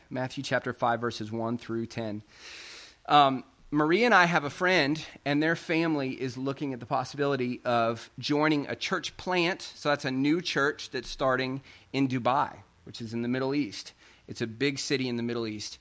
Matthew chapter 5, verses 1 through 10. Maria and I have a friend, and their family is looking at the possibility of joining a church plant. So that's a new church that's starting in Dubai, which is in the Middle East. It's a big city in the Middle East.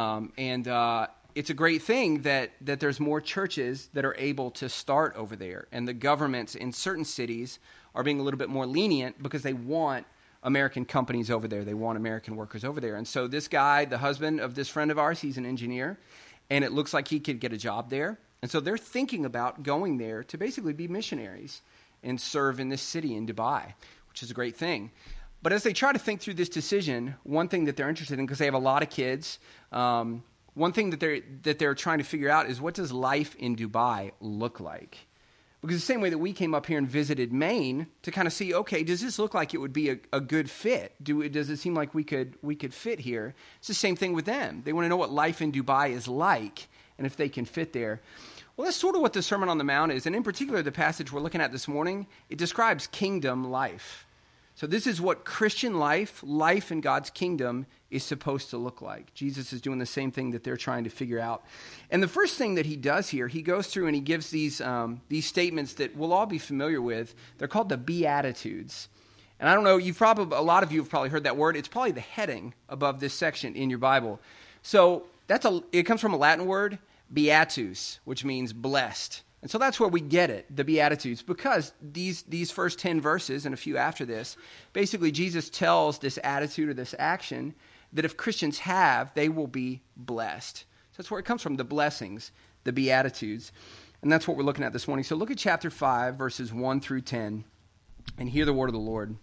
It's a great thing that there's more churches that are able to start over there. And the governments in certain cities are being a little bit more lenient because they want American companies over there. They want American workers over there. And so this guy, the husband of this friend of ours, he's an engineer. And it looks like he could get a job there. And so they're thinking about going there to basically be missionaries and serve in this city in Dubai, which is a great thing. But as they try to think through this decision, one thing that they're interested in, because they have a lot of kids, one thing that they're trying to figure out is, what does life in Dubai look like? Because the same way that we came up here and visited Maine to kind of see, okay, does this look like it would be a good fit? Does it seem like we could fit here? It's the same thing with them. They want to know what life in Dubai is like and if they can fit there. Well, that's sort of what the Sermon on the Mount is. And in particular, the passage we're looking at this morning, it describes kingdom life. So this is what Christian life in God's kingdom is supposed to look like. Jesus is doing the same thing that they're trying to figure out. And the first thing that he does here, he goes through and he gives these statements that we'll all be familiar with. They're called the Beatitudes. And I don't know, a lot of you have probably heard that word. It's probably the heading above this section in your Bible. So it comes from a Latin word, beatus, which means blessed. And so that's where we get it, the Beatitudes, because these first 10 verses and a few after this, basically Jesus tells this attitude or this action that if Christians have, they will be blessed. So that's where it comes from, the blessings, the Beatitudes. And that's what we're looking at this morning. So look at chapter 5, verses 1 through 10, and hear the word of the Lord.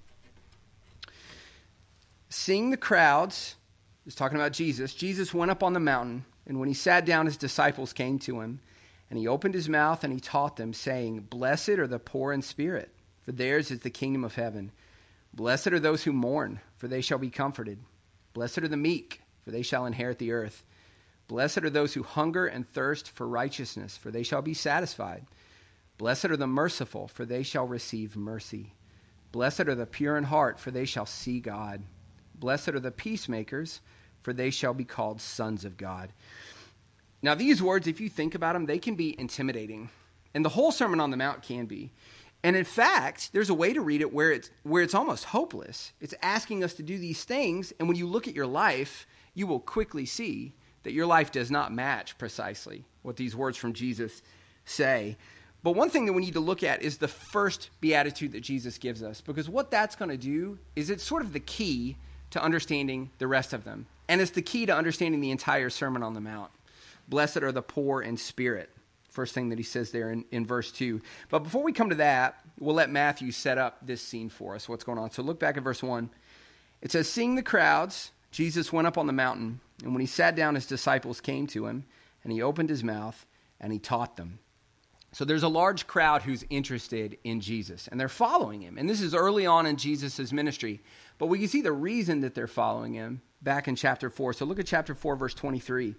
Seeing the crowds, he's talking about Jesus went up on the mountain, and when he sat down, his disciples came to him. And he opened his mouth and he taught them, saying, Blessed are the poor in spirit, for theirs is the kingdom of heaven. Blessed are those who mourn, for they shall be comforted. Blessed are the meek, for they shall inherit the earth. Blessed are those who hunger and thirst for righteousness, for they shall be satisfied. Blessed are the merciful, for they shall receive mercy. Blessed are the pure in heart, for they shall see God. Blessed are the peacemakers, for they shall be called sons of God. Now, these words, if you think about them, they can be intimidating. And the whole Sermon on the Mount can be. And in fact, there's a way to read it where it's almost hopeless. It's asking us to do these things, and when you look at your life, you will quickly see that your life does not match precisely what these words from Jesus say. But one thing that we need to look at is the first beatitude that Jesus gives us, because what that's going to do is it's sort of the key to understanding the rest of them. And it's the key to understanding the entire Sermon on the Mount. Blessed are the poor in spirit. First thing that he says there in verse 2. But before we come to that, we'll let Matthew set up this scene for us, what's going on. So look back at verse 1. It says, Seeing the crowds, Jesus went up on the mountain, and when he sat down, his disciples came to him, and he opened his mouth, and he taught them. So there's a large crowd who's interested in Jesus, and they're following him. And this is early on in Jesus' ministry. But we can see the reason that they're following him back in chapter 4. So look at chapter 4, verse 23.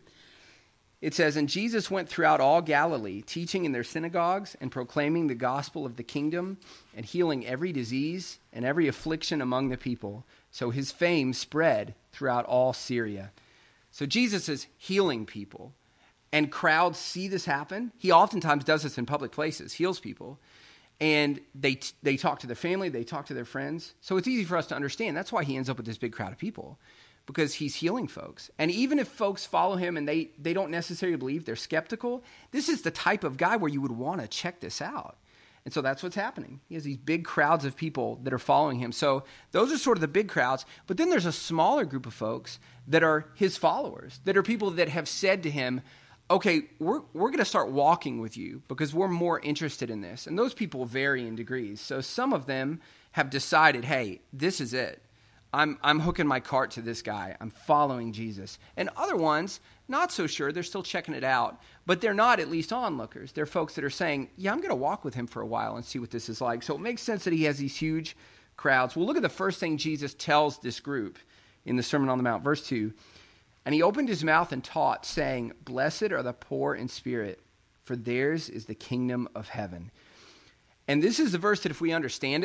It says, And Jesus went throughout all Galilee, teaching in their synagogues and proclaiming the gospel of the kingdom and healing every disease and every affliction among the people. So his fame spread throughout all Syria. So Jesus is healing people, and crowds see this happen. He oftentimes does this in public places, heals people, and they talk to their family, they talk to their friends. So it's easy for us to understand. That's why he ends up with this big crowd of people, because he's healing folks. And even if folks follow him and they don't necessarily believe, they're skeptical, this is the type of guy where you would want to check this out. And so that's what's happening. He has these big crowds of people that are following him. So those are sort of the big crowds. But then there's a smaller group of folks that are his followers, that are people that have said to him, okay, we're going to start walking with you because we're more interested in this. And those people vary in degrees. So some of them have decided, hey, this is it. I'm hooking my cart to this guy. I'm following Jesus. And other ones, not so sure. They're still checking it out. But they're not at least onlookers. They're folks that are saying, yeah, I'm going to walk with him for a while and see what this is like. So it makes sense that he has these huge crowds. Well, look at the first thing Jesus tells this group in the Sermon on the Mount. Verse 2, And he opened his mouth and taught, saying, Blessed are the poor in spirit, for theirs is the kingdom of heaven. And this is the verse that if we understand it,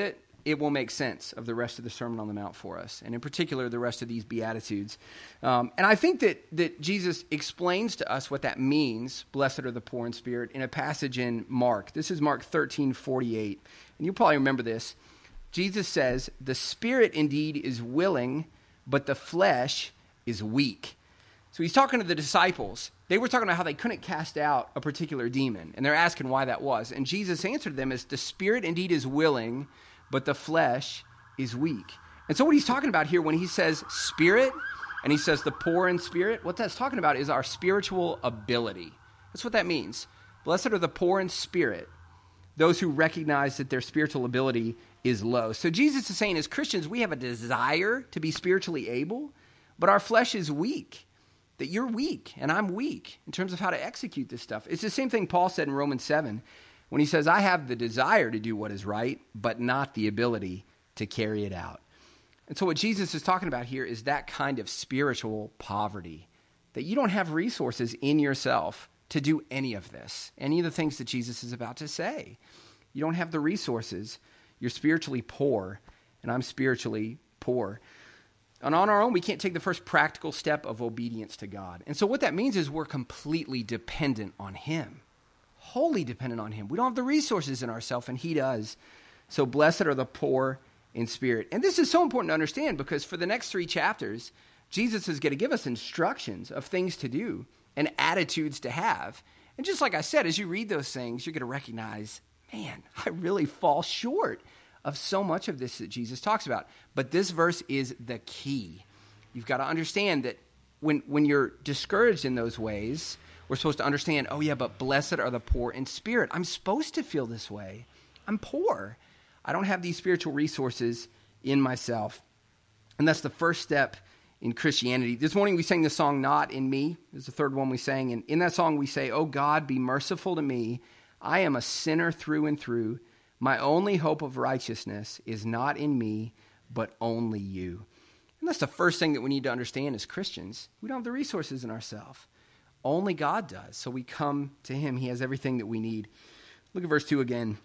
it will make sense of the rest of the Sermon on the Mount for us, and in particular, the rest of these Beatitudes. And I think that Jesus explains to us what that means, blessed are the poor in spirit, in a passage in Mark. This is Mark 13:48, and you'll probably remember this. Jesus says, the spirit indeed is willing, but the flesh is weak. So he's talking to the disciples. They were talking about how they couldn't cast out a particular demon, and they're asking why that was. And Jesus answered them as, the spirit indeed is willing, but the flesh is weak. And so what he's talking about here when he says spirit, and he says the poor in spirit, what that's talking about is our spiritual ability. That's what that means. Blessed are the poor in spirit, those who recognize that their spiritual ability is low. So Jesus is saying as Christians, we have a desire to be spiritually able, but our flesh is weak. That you're weak and I'm weak in terms of how to execute this stuff. It's the same thing Paul said in Romans 7 when he says, I have the desire to do what is right, but not the ability to carry it out. And so what Jesus is talking about here is that kind of spiritual poverty, that you don't have resources in yourself to do any of this, any of the things that Jesus is about to say. You don't have the resources. You're spiritually poor, and I'm spiritually poor. And on our own, we can't take the first practical step of obedience to God. And so what that means is we're completely dependent on him, wholly dependent on him. We don't have the resources in ourselves, and he does. So blessed are the poor in spirit. And this is so important to understand because for the next 3 chapters, Jesus is going to give us instructions of things to do and attitudes to have. And just like I said, as you read those things, you're going to recognize, man, I really fall short of so much of this that Jesus talks about. But this verse is the key. You've got to understand that when you're discouraged in those ways, we're supposed to understand, oh yeah, but blessed are the poor in spirit. I'm supposed to feel this way. I'm poor. I don't have these spiritual resources in myself. And that's the first step in Christianity. This morning we sang the song, Not in Me. This is the third one we sang. And in that song we say, oh God, be merciful to me. I am a sinner through and through. My only hope of righteousness is not in me, but only you. And that's the first thing that we need to understand as Christians. We don't have the resources in ourselves. Only God does. So we come to him. He has everything that we need. Look at verse 2 again.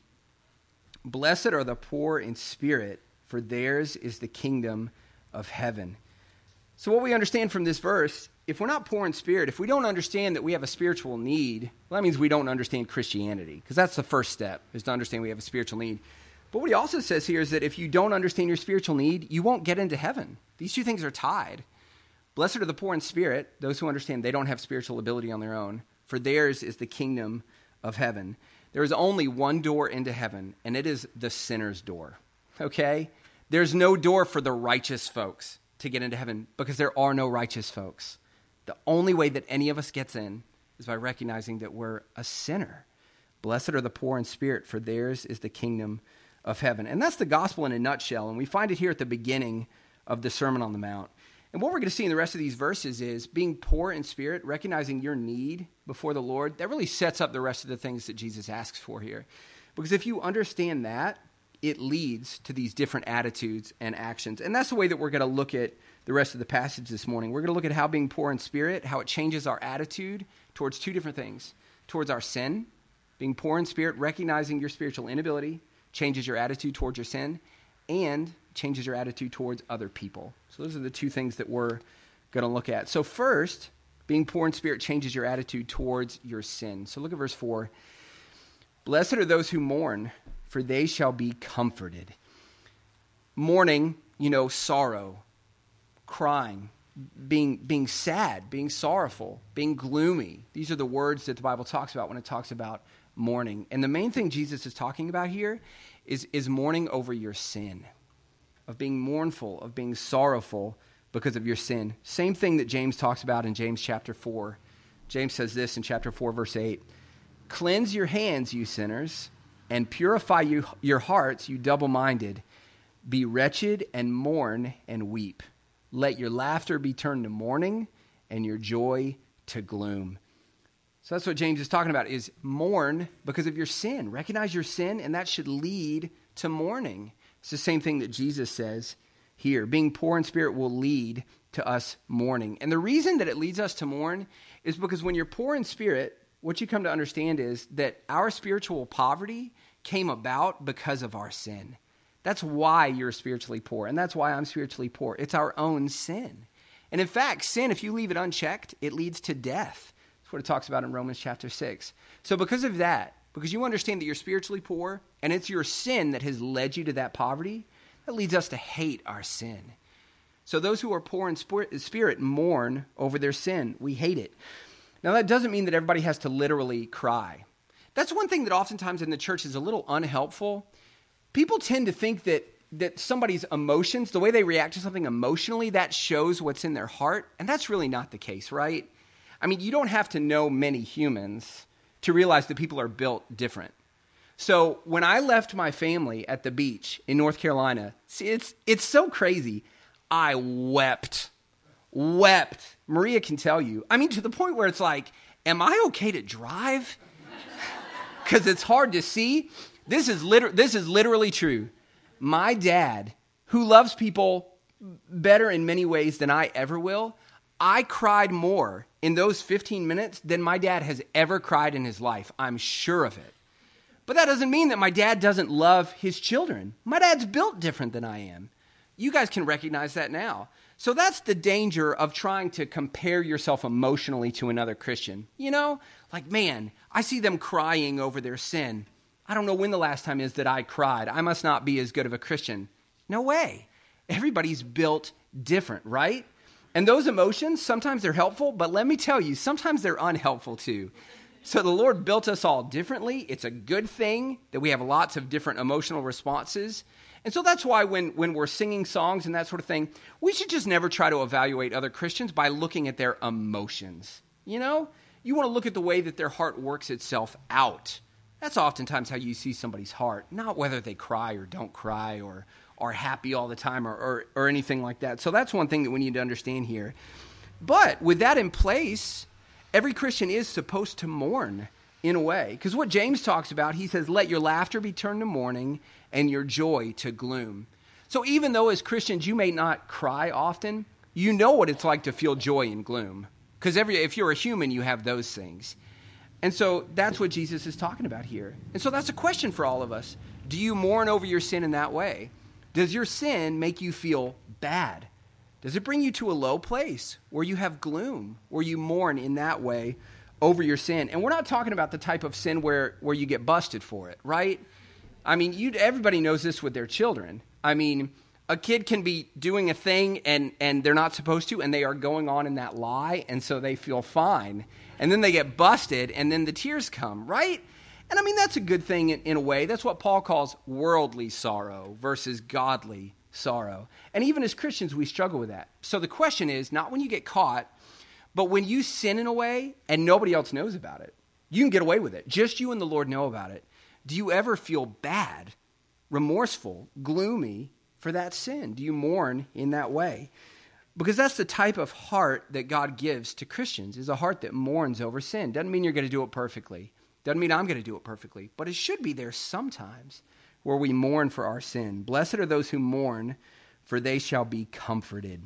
Blessed are the poor in spirit, for theirs is the kingdom of heaven. So what we understand from this verse, if we're not poor in spirit, if we don't understand that we have a spiritual need, well, that means we don't understand Christianity, because that's the first step, is to understand we have a spiritual need. But what he also says here is that if you don't understand your spiritual need, you won't get into heaven. These two things are tied. Blessed are the poor in spirit, those who understand they don't have spiritual ability on their own, for theirs is the kingdom of heaven. There is only one door into heaven, and it is the sinner's door, okay? There's no door for the righteous folks to get into heaven because there are no righteous folks. The only way that any of us gets in is by recognizing that we're a sinner. Blessed are the poor in spirit, for theirs is the kingdom of heaven. And that's the gospel in a nutshell, and we find it here at the beginning of the Sermon on the Mount. And what we're going to see in the rest of these verses is being poor in spirit, recognizing your need before the Lord. That really sets up the rest of the things that Jesus asks for here. Because if you understand that, it leads to these different attitudes and actions. And that's the way that we're going to look at the rest of the passage this morning. We're going to look at how being poor in spirit, how it changes our attitude towards two different things. Towards our sin, being poor in spirit, recognizing your spiritual inability, changes your attitude towards your sin, and changes your attitude towards other people. So those are the two things that we're going to look at. So first, being poor in spirit changes your attitude towards your sin. So look at verse 4. Blessed are those who mourn, for they shall be comforted. Mourning, sorrow, crying, being sad, being sorrowful, being gloomy. These are the words that the Bible talks about when it talks about mourning. And the main thing Jesus is talking about here is mourning over your sin, of being mournful, of being sorrowful because of your sin. Same thing that James talks about in James chapter 4. James says this in chapter 4, verse 8. Cleanse your hands, you sinners, and purify your hearts, you double-minded. Be wretched and mourn and weep. Let your laughter be turned to mourning and your joy to gloom. So that's what James is talking about, is mourn because of your sin. Recognize your sin, and that should lead to mourning. It's the same thing that Jesus says here. Being poor in spirit will lead to us mourning. And the reason that it leads us to mourn is because when you're poor in spirit, what you come to understand is that our spiritual poverty came about because of our sin. That's why you're spiritually poor, and that's why I'm spiritually poor. It's our own sin. And in fact, sin, if you leave it unchecked, it leads to death. That's what it talks about in Romans chapter 6. So because of that, because you understand that you're spiritually poor, and it's your sin that has led you to that poverty, that leads us to hate our sin. So those who are poor in spirit mourn over their sin. We hate it. Now, that doesn't mean that everybody has to literally cry. That's one thing that oftentimes in the church is a little unhelpful. People tend to think that somebody's emotions, the way they react to something emotionally, that shows what's in their heart. And that's really not the case, right? I mean, you don't have to know many humans to realize that people are built different. So when I left my family at the beach in North Carolina, see, it's so crazy. I wept. Maria can tell you. I mean, to the point where it's like, am I okay to drive? Because it's hard to see. This is literally true. My dad, who loves people better in many ways than I ever will, I cried more in those 15 minutes than my dad has ever cried in his life. I'm sure of it. But that doesn't mean that my dad doesn't love his children. My dad's built different than I am. You guys can recognize that now. So that's the danger of trying to compare yourself emotionally to another Christian. You know, like, man, I see them crying over their sin. I don't know when the last time is that I cried. I must not be as good of a Christian. No way. Everybody's built different, right? And those emotions, sometimes they're helpful, but let me tell you, sometimes they're unhelpful too. So the Lord built us all differently. It's a good thing that we have lots of different emotional responses. And so that's why when we're singing songs and that sort of thing, we should just never try to evaluate other Christians by looking at their emotions. You know, you want to look at the way that their heart works itself out. That's oftentimes how you see somebody's heart, not whether they cry or don't cry or are happy all the time or anything like that. So that's one thing that we need to understand here. But with that in place, every Christian is supposed to mourn in a way. Because what James talks about, he says, let your laughter be turned to mourning and your joy to gloom. So even though as Christians you may not cry often, you know what it's like to feel joy and gloom. Because if you're a human, you have those things. And so that's what Jesus is talking about here. And so that's a question for all of us. Do you mourn over your sin in that way? Does your sin make you feel bad? Does it bring you to a low place where you have gloom, where you mourn in that way over your sin? And we're not talking about the type of sin where you get busted for it, right? I mean, everybody knows this with their children. I mean, a kid can be doing a thing and they're not supposed to, and they are going on in that lie, and so they feel fine. And then they get busted, and then the tears come, right? And I mean, that's a good thing in a way. That's what Paul calls worldly sorrow versus godly sorrow. And even as Christians, we struggle with that. So the question is, not when you get caught, but when you sin in a way and nobody else knows about it. You can get away with it. Just you and the Lord know about it. Do you ever feel bad, remorseful, gloomy for that sin? Do you mourn in that way? Because that's the type of heart that God gives to Christians, is a heart that mourns over sin. Doesn't mean you're going to do it perfectly. Doesn't mean I'm going to do it perfectly. But it should be there sometimes where we mourn for our sin. Blessed are those who mourn, for they shall be comforted.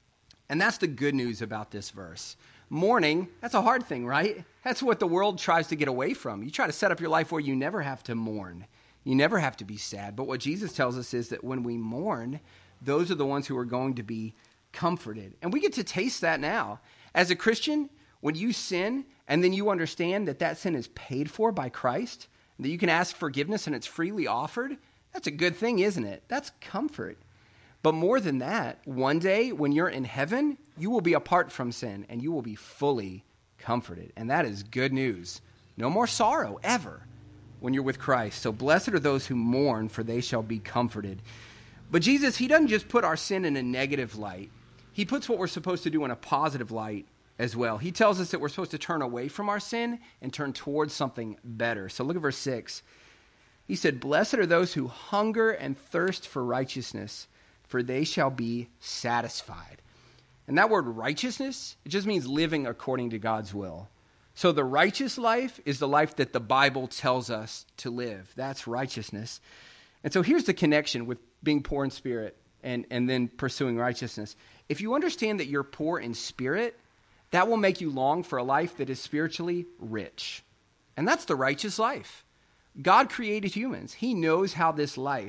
And that's the good news about this verse. Mourning, that's a hard thing, right? That's what the world tries to get away from. You try to set up your life where you never have to mourn. You never have to be sad. But what Jesus tells us is that when we mourn, those are the ones who are going to be comforted. And we get to taste that now. As a Christian, when you sin and then you understand that that sin is paid for by Christ, that you can ask forgiveness and it's freely offered, that's a good thing, isn't it? That's comfort. But more than that, one day when you're in heaven, you will be apart from sin and you will be fully comforted. And that is good news. No more sorrow ever when you're with Christ. So blessed are those who mourn, for they shall be comforted. But Jesus, he doesn't just put our sin in a negative light. He puts what we're supposed to do in a positive light as well. He tells us that we're supposed to turn away from our sin and turn towards something better. So look at verse 6. He said, blessed are those who hunger and thirst for righteousness, for they shall be satisfied. And that word righteousness, it just means living according to God's will. So the righteous life is the life that the Bible tells us to live. That's righteousness. And so here's the connection with being poor in spirit and then pursuing righteousness. If you understand that you're poor in spirit, that will make you long for a life that is spiritually rich. And that's the righteous life. God created humans. He knows how this life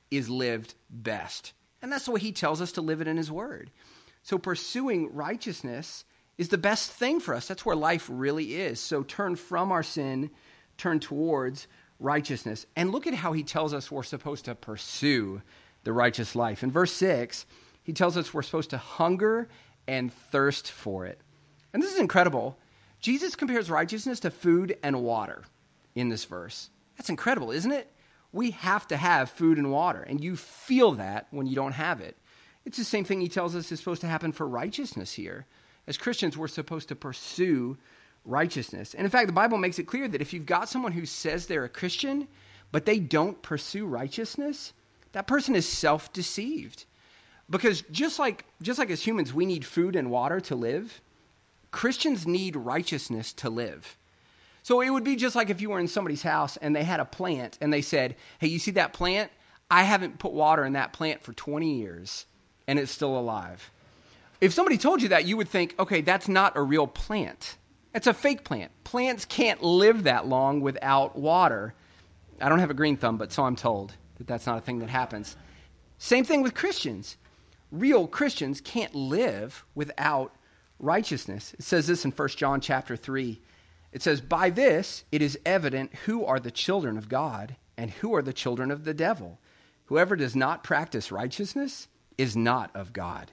is lived best. And that's the way he tells us to live it in his word. So pursuing righteousness is the best thing for us. That's where life really is. So turn from our sin, turn towards righteousness. And look at how he tells us we're supposed to pursue the righteous life. In verse 6, he tells us we're supposed to hunger and thirst for it. And this is incredible. Jesus compares righteousness to food and water in this verse. That's incredible, isn't it? We have to have food and water, and you feel that when you don't have it. It's the same thing he tells us is supposed to happen for righteousness here. As Christians, we're supposed to pursue righteousness. And in fact, the Bible makes it clear that if you've got someone who says they're a Christian, but they don't pursue righteousness, that person is self-deceived. Because just like as humans, we need food and water to live, Christians need righteousness to live. So it would be just like if you were in somebody's house and they had a plant and they said, hey, you see that plant? I haven't put water in that plant for 20 years and it's still alive. If somebody told you that, you would think, okay, that's not a real plant. It's a fake plant. Plants can't live that long without water. I don't have a green thumb, but so I'm told that that's not a thing that happens. Same thing with Christians. Real Christians can't live without righteousness. It says this in 1 John chapter 3. It says, by this it is evident who are the children of God and who are the children of the devil. Whoever does not practice righteousness is not of God.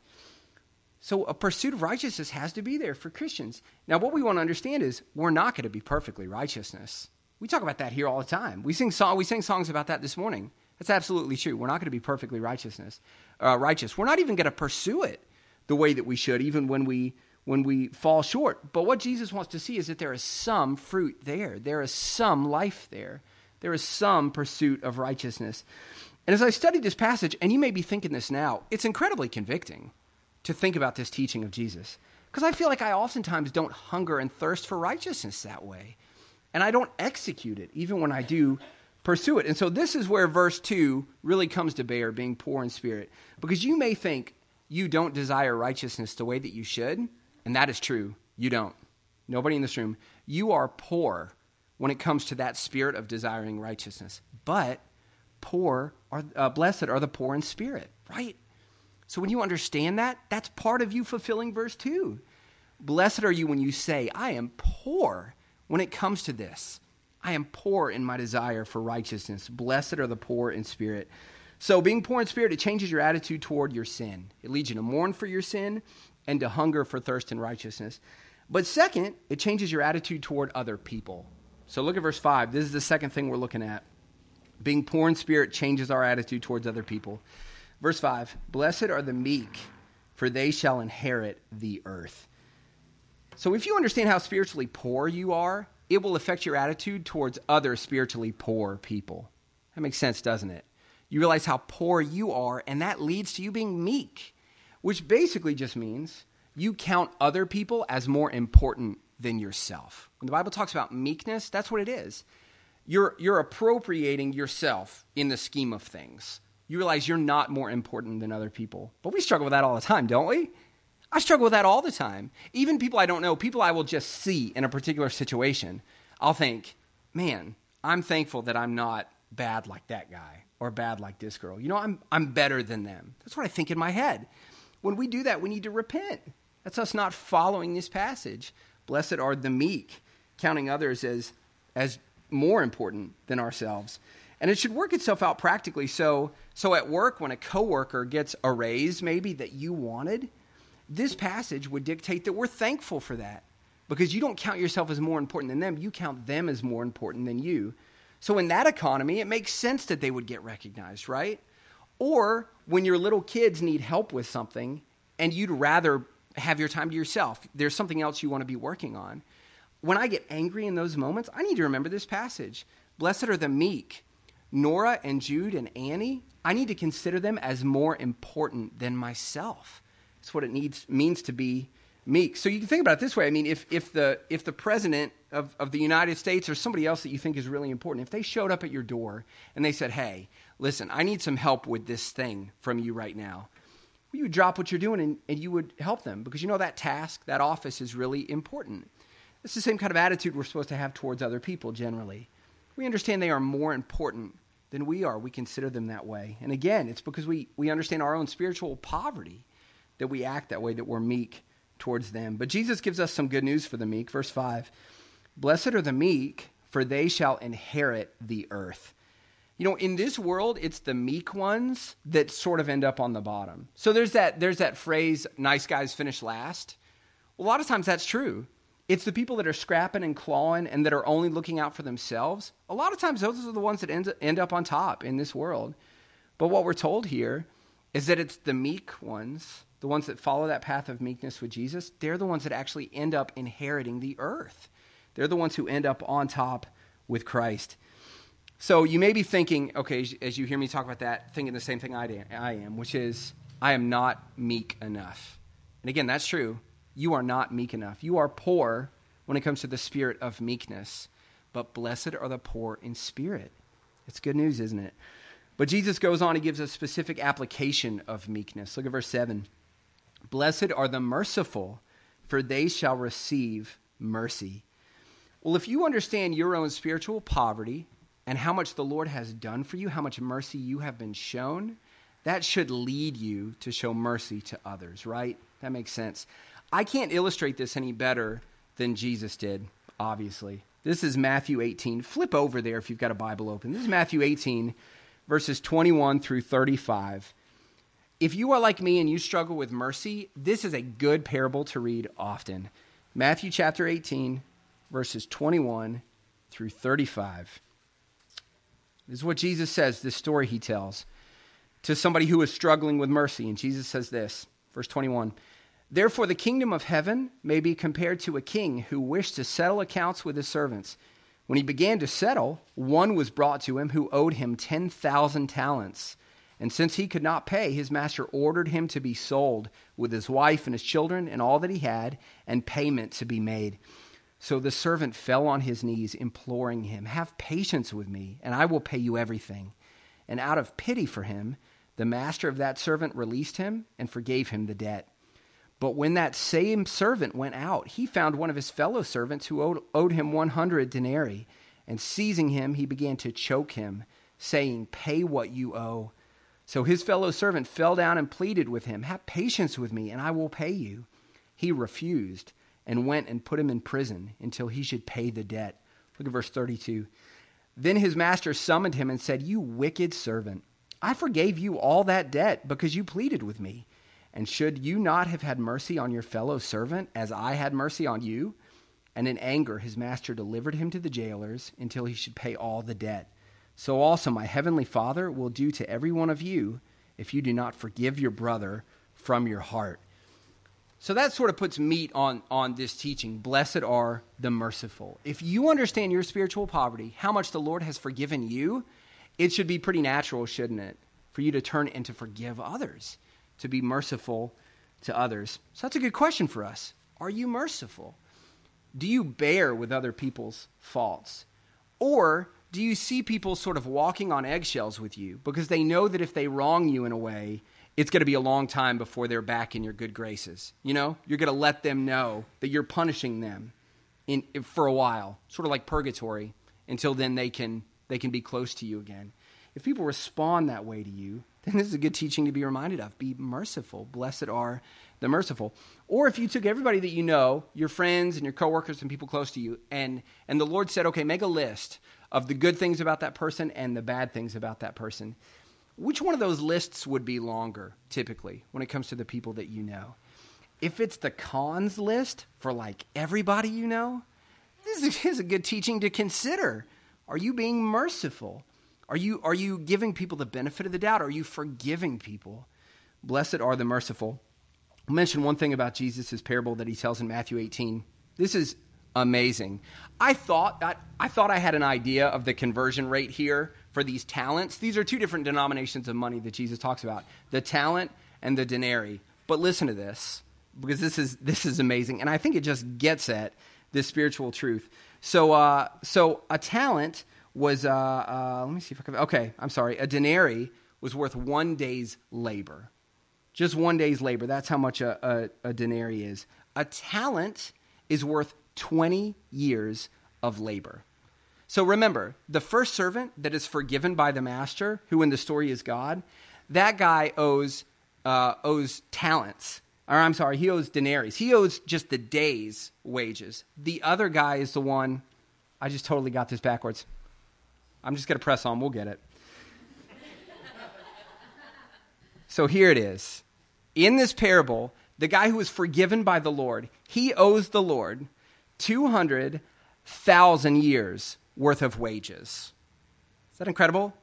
So a pursuit of righteousness has to be there for Christians. Now, what we want to understand is we're not going to be perfectly righteousness. We talk about that here all the time. We sang songs about that this morning. That's absolutely true. We're not going to be perfectly righteous. We're not even going to pursue it the way that we should, even when we fall short. But what Jesus wants to see is that there is some fruit there. There is some life there. There is some pursuit of righteousness. And as I studied this passage, and you may be thinking this now, it's incredibly convicting to think about this teaching of Jesus. Because I feel like I oftentimes don't hunger and thirst for righteousness that way. And I don't execute it, even when I do pursue it. And so this is where verse 2 really comes to bear, being poor in spirit. Because you may think you don't desire righteousness the way that you should, and that is true. You don't. Nobody in this room. You are poor when it comes to that spirit of desiring righteousness. But blessed are the poor in spirit, right? So when you understand that, that's part of you fulfilling verse 2. Blessed are you when you say, I am poor when it comes to this. I am poor in my desire for righteousness. Blessed are the poor in spirit. So being poor in spirit, it changes your attitude toward your sin. It leads you to mourn for your sin and to hunger for thirst and righteousness. But second, it changes your attitude toward other people. So look at verse 5. This is the second thing we're looking at. Being poor in spirit changes our attitude towards other people. Verse 5, blessed are the meek, for they shall inherit the earth. So if you understand how spiritually poor you are, it will affect your attitude towards other spiritually poor people. That makes sense, doesn't it? You realize how poor you are, and that leads to you being meek, which basically just means you count other people as more important than yourself. When the Bible talks about meekness, that's what it is. You're appropriating yourself in the scheme of things. You realize you're not more important than other people. But we struggle with that all the time, don't we? I struggle with that all the time. Even people I don't know, people I will just see in a particular situation, I'll think, man, I'm thankful that I'm not bad like that guy or bad like this girl. You know, I'm better than them. That's what I think in my head. When we do that, we need to repent. That's us not following this passage. Blessed are the meek, counting others as more important than ourselves. And it should work itself out practically. So at work, when a coworker gets a raise maybe that you wanted, this passage would dictate that we're thankful for that. Because you don't count yourself as more important than them. You count them as more important than you. So in that economy, it makes sense that they would get recognized, right? Or when your little kids need help with something and you'd rather have your time to yourself, there's something else you want to be working on. When I get angry in those moments, I need to remember this passage. Blessed are the meek. Nora and Jude and Annie, I need to consider them as more important than myself. That's what it means to be meek. So you can think about it this way. I mean, if the president of the United States or somebody else that you think is really important, if they showed up at your door and they said, hey, listen, I need some help with this thing from you right now, you would drop what you're doing and you would help them because you know that task, that office is really important. It's the same kind of attitude we're supposed to have towards other people generally. We understand they are more important than we are. We consider them that way. And again, it's because we understand our own spiritual poverty that we act that way, that we're meek towards them. But Jesus gives us some good news for the meek. Verse 5, blessed are the meek, for they shall inherit the earth. You know, in this world, it's the meek ones that sort of end up on the bottom. So there's that phrase, nice guys finish last. Well, a lot of times that's true. It's the people that are scrapping and clawing and that are only looking out for themselves. A lot of times those are the ones that end up on top in this world. But what we're told here is that it's the meek ones, the ones that follow that path of meekness with Jesus. They're the ones that actually end up inheriting the earth. They're the ones who end up on top with Christ. So you may be thinking, okay, as you hear me talk about that, thinking the same thing I am, which is I am not meek enough. And again, that's true. You are not meek enough. You are poor when it comes to the spirit of meekness, but blessed are the poor in spirit. It's good news, isn't it? But Jesus goes on, he gives a specific application of meekness. Look at verse 7. Blessed are the merciful, for they shall receive mercy. Well, if you understand your own spiritual poverty and how much the Lord has done for you, how much mercy you have been shown, that should lead you to show mercy to others, right? That makes sense. I can't illustrate this any better than Jesus did, obviously. This is Matthew 18. Flip over there if you've got a Bible open. This is Matthew 18, verses 21 through 35. If you are like me and you struggle with mercy, this is a good parable to read often. Matthew chapter 18, verses 21 through 35. This is what Jesus says, this story he tells to somebody who is struggling with mercy. And Jesus says this, verse 21, therefore the kingdom of heaven may be compared to a king who wished to settle accounts with his servants. When he began to settle, one was brought to him who owed him 10,000 talents. And since he could not pay, his master ordered him to be sold with his wife and his children and all that he had, and payment to be made. So the servant fell on his knees, imploring him, have patience with me, and I will pay you everything. And out of pity for him, the master of that servant released him and forgave him the debt. But when that same servant went out, he found one of his fellow servants who owed him 100 denarii. And seizing him, he began to choke him, saying, pay what you owe. So his fellow servant fell down and pleaded with him, have patience with me, and I will pay you. He refused and went and put him in prison until he should pay the debt. Look at verse 32. Then his master summoned him and said, you wicked servant, I forgave you all that debt because you pleaded with me. And should you not have had mercy on your fellow servant as I had mercy on you? And in anger his master delivered him to the jailers until he should pay all the debt. So also my heavenly Father will do to every one of you if you do not forgive your brother from your heart. So that sort of puts meat on this teaching. Blessed are the merciful. If you understand your spiritual poverty, how much the Lord has forgiven you, it should be pretty natural, shouldn't it, for you to turn and to forgive others, to be merciful to others. So that's a good question for us. Are you merciful? Do you bear with other people's faults? Or do you see people sort of walking on eggshells with you because they know that if they wrong you in a way, it's going to be a long time before they're back in your good graces? You know, you're going to let them know that you're punishing them for a while, sort of like purgatory, until then they can be close to you again. If people respond that way to you, then this is a good teaching to be reminded of. Be merciful. Blessed are the merciful. Or if you took everybody that you know, your friends and your coworkers and people close to you, and the Lord said, okay, make a list of the good things about that person and the bad things about that person. Which one of those lists would be longer, typically, when it comes to the people that you know? If it's the cons list for like everybody you know, this is a good teaching to consider. Are you being merciful? Are you giving people the benefit of the doubt? Are you forgiving people? Blessed are the merciful. I'll mention one thing about Jesus' parable that he tells in Matthew 18. This is amazing. I thought I had an idea of the conversion rate here for these talents. These are two different denominations of money that Jesus talks about, the talent and the denarii. But listen to this, because this is amazing, and I think it just gets at this spiritual truth. So a talent was let me see if I can. Okay, I'm sorry. A denarii was worth 1 day's labor, just 1 day's labor. That's how much a denarii is. A talent is worth 20 years of labor. So remember, the first servant that is forgiven by the master, who in the story is God, that guy owes talents. Or I'm sorry, he owes denarii. He owes just the day's wages. The other guy is the one, I just totally got this backwards. I'm just going to press on, we'll get it. So here it is. In this parable, the guy who was forgiven by the Lord, he owes the Lord 200,000 years worth of wages. Is that incredible?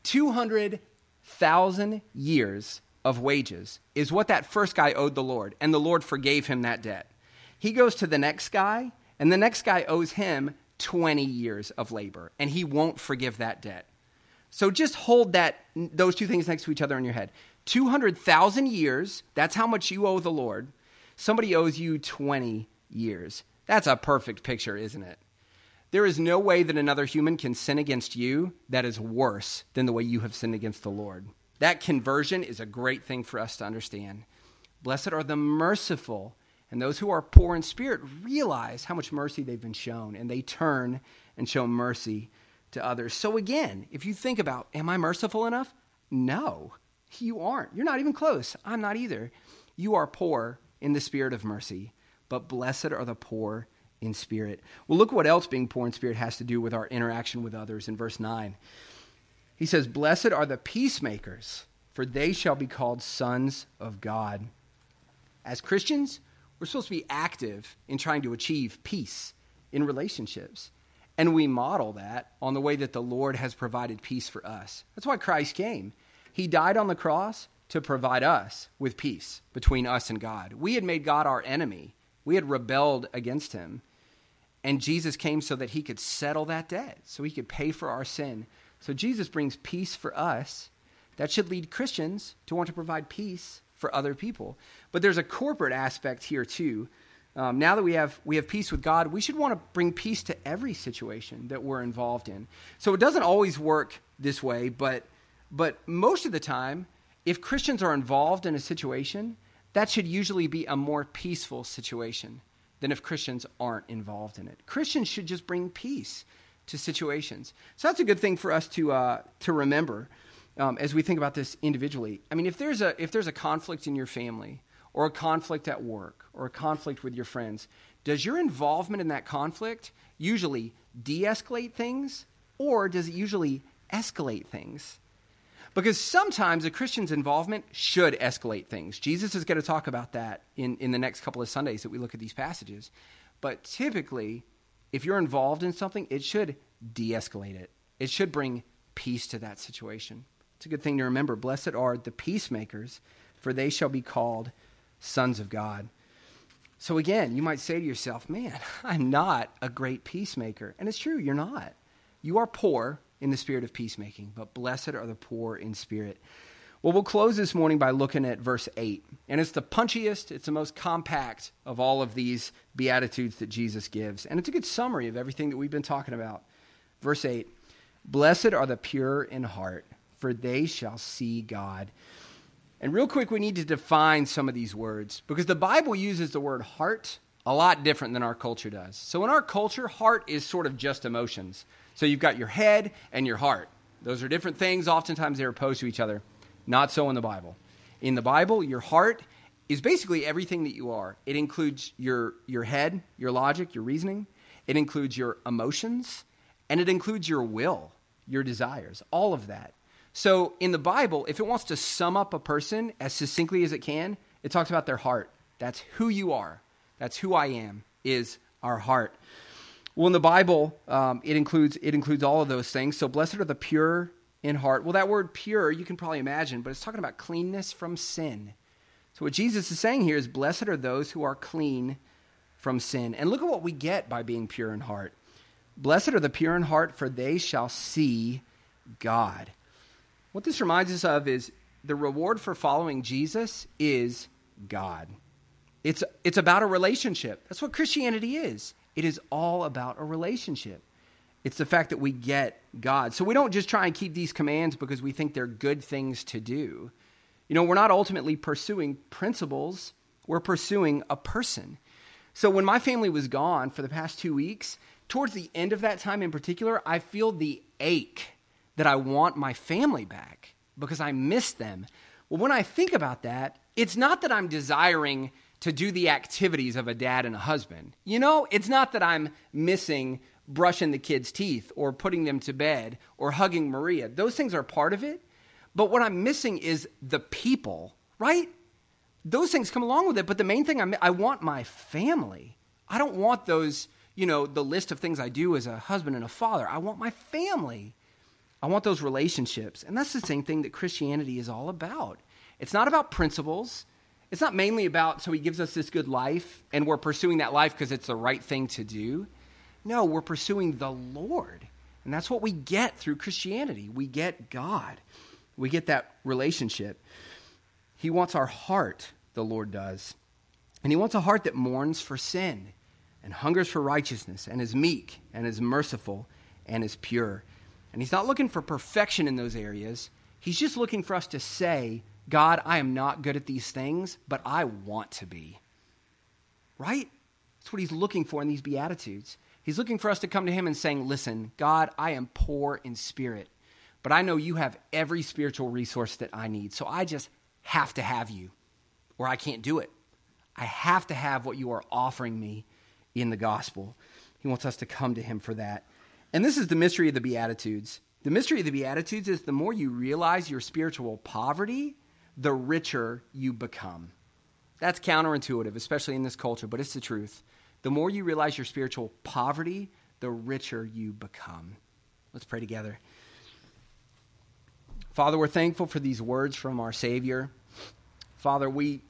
200,000 years of wages is what that first guy owed the Lord, and the Lord forgave him that debt. He goes to the next guy, and the next guy owes him 20 years of labor, and he won't forgive that debt. So just hold those two things next to each other in your head. 200,000 years, that's how much you owe the Lord. Somebody owes you 20 years. That's a perfect picture, isn't it? There is no way that another human can sin against you that is worse than the way you have sinned against the Lord. That conversion is a great thing for us to understand. Blessed are the merciful, and those who are poor in spirit realize how much mercy they've been shown, and they turn and show mercy to others. So again, if you think about, am I merciful enough? No, you aren't. You're not even close. I'm not either. You are poor in the spirit of mercy, but blessed are the poor in spirit. Well, look what else being poor in spirit has to do with our interaction with others in verse 9. He says, blessed are the peacemakers, for they shall be called sons of God. As Christians, we're supposed to be active in trying to achieve peace in relationships. And we model that on the way that the Lord has provided peace for us. That's why Christ came. He died on the cross to provide us with peace between us and God. We had made God our enemy. We had rebelled against him. And Jesus came so that he could settle that debt, so he could pay for our sin. So Jesus brings peace for us. That should lead Christians to want to provide peace for other people. But there's a corporate aspect here too. Now that we have peace with God, we should want to bring peace to every situation that we're involved in. So it doesn't always work this way, but most of the time, if Christians are involved in a situation, that should usually be a more peaceful situation than if Christians aren't involved in it. Christians should just bring peace to situations. So that's a good thing for us to remember as we think about this individually. I mean, if there's a conflict in your family, or a conflict at work, or a conflict with your friends, does your involvement in that conflict usually de-escalate things, or does it usually escalate things? Because sometimes a Christian's involvement should escalate things. Jesus is going to talk about that in the next couple of Sundays that we look at these passages. But typically, if you're involved in something, it should de-escalate it. It should bring peace to that situation. It's a good thing to remember. Blessed are the peacemakers, for they shall be called sons of God. So again, you might say to yourself, man, I'm not a great peacemaker. And it's true, you're not. You are poor in the spirit of peacemaking, but blessed are the poor in spirit. Well, we'll close this morning by looking at verse 8. And it's the punchiest, it's the most compact of all of these Beatitudes that Jesus gives. And it's a good summary of everything that we've been talking about. Verse 8, blessed are the pure in heart, for they shall see God. And real quick, we need to define some of these words, because the Bible uses the word heart a lot different than our culture does. So in our culture, heart is sort of just emotions. So you've got your head and your heart. Those are different things. Oftentimes they're opposed to each other. Not so in the Bible. In the Bible, your heart is basically everything that you are. It includes your head, your logic, your reasoning. It includes your emotions, and it includes your will, your desires, all of that. So in the Bible, if it wants to sum up a person as succinctly as it can, it talks about their heart. That's who you are. That's who I am, is our heart. Well, in the Bible, it includes all of those things. So blessed are the pure in heart. Well, that word pure, you can probably imagine, but it's talking about cleanness from sin. So what Jesus is saying here is blessed are those who are clean from sin. And look at what we get by being pure in heart. Blessed are the pure in heart, for they shall see God. What this reminds us of is the reward for following Jesus is God. It's about a relationship. That's what Christianity is. It is all about a relationship. It's the fact that we get God. So we don't just try and keep these commands because we think they're good things to do. You know, we're not ultimately pursuing principles. We're pursuing a person. So when my family was gone for the past 2 weeks, towards the end of that time in particular, I feel the ache that I want my family back because I miss them. Well, when I think about that, it's not that I'm desiring to do the activities of a dad and a husband. It's not that I'm missing brushing the kids' teeth or putting them to bed or hugging Maria. Those things are part of it. But what I'm missing is the people, right? Those things come along with it. But the main thing, I want my family. I don't want those, the list of things I do as a husband and a father. I want my family. I want those relationships. And that's the same thing that Christianity is all about. It's not about principles. It's not mainly about, so he gives us this good life, and we're pursuing that life because it's the right thing to do. No, we're pursuing the Lord. And that's what we get through Christianity. We get God. We get that relationship. He wants our heart, the Lord does. And he wants a heart that mourns for sin and hungers for righteousness and is meek and is merciful and is pure. And he's not looking for perfection in those areas. He's just looking for us to say, God, I am not good at these things, but I want to be. Right? That's what he's looking for in these Beatitudes. He's looking for us to come to him and saying, listen, God, I am poor in spirit, but I know you have every spiritual resource that I need. So I just have to have you, or I can't do it. I have to have what you are offering me in the gospel. He wants us to come to him for that. And this is the mystery of the Beatitudes. The mystery of the Beatitudes is the more you realize your spiritual poverty, the richer you become. That's counterintuitive, especially in this culture, but it's the truth. The more you realize your spiritual poverty, the richer you become. Let's pray together. Father, we're thankful for these words from our Savior. Father, we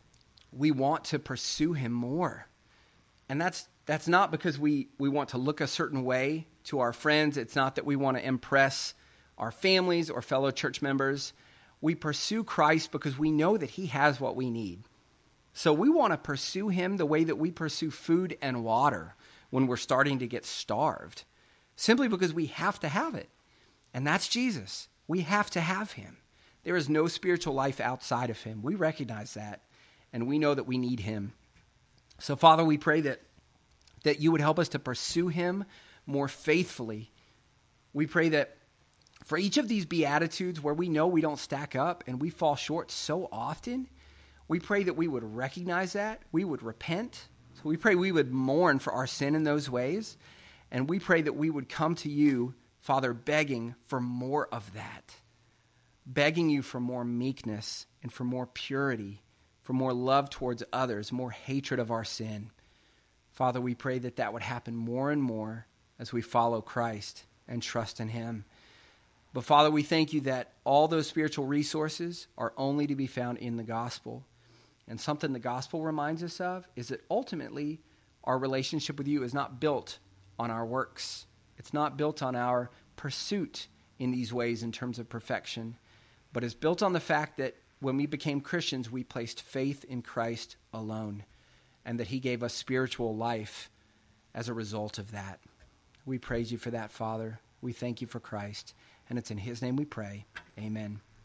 want to pursue him more. And that's not because we want to look a certain way to our friends. It's not that we want to impress our families or fellow church members. We pursue Christ because we know that he has what we need. So we want to pursue him the way that we pursue food and water when we're starting to get starved, simply because we have to have it. And that's Jesus. We have to have him. There is no spiritual life outside of him. We recognize that, and we know that we need him. So, Father, we pray that you would help us to pursue him more faithfully. We pray that for each of these Beatitudes where we know we don't stack up and we fall short so often, we pray that we would recognize that, we would repent. So we pray we would mourn for our sin in those ways, and we pray that we would come to you, Father, begging for more of that, begging you for more meekness and for more purity, for more love towards others, more hatred of our sin. Father, we pray that that would happen more and more as we follow Christ and trust in him. But Father, we thank you that all those spiritual resources are only to be found in the gospel. And something the gospel reminds us of is that ultimately our relationship with you is not built on our works. It's not built on our pursuit in these ways in terms of perfection, but is built on the fact that when we became Christians, we placed faith in Christ alone, and that he gave us spiritual life as a result of that. We praise you for that, Father. We thank you for Christ, and it's in his name we pray. Amen.